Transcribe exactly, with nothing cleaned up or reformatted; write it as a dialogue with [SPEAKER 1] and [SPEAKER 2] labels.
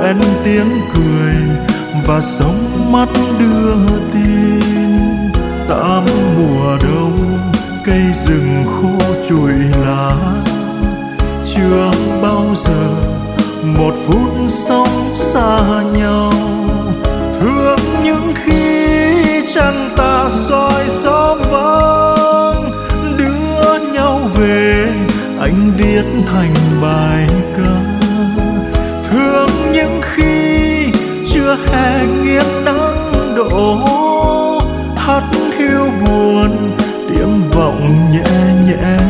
[SPEAKER 1] quen tiếng cười và sóng mắt đưa tin. Tám mùa đông cây rừng khô trụi lá, chưa bao giờ một phút sống xa nhau. Thương những khi trăng tà soi gió vắng, đưa nhau về anh viết thành bài ca. Thương những khi chưa hè nghiêng nắng đổ, hắt hiu buồn tiếng vọng nhẹ nhẹ